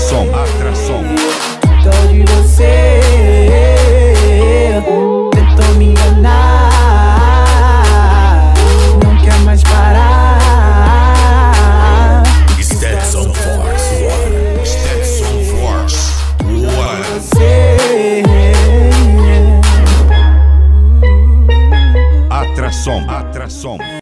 atração. Tô de você, tentou me enganar, não quer mais parar. Stetson Force, Você, atração.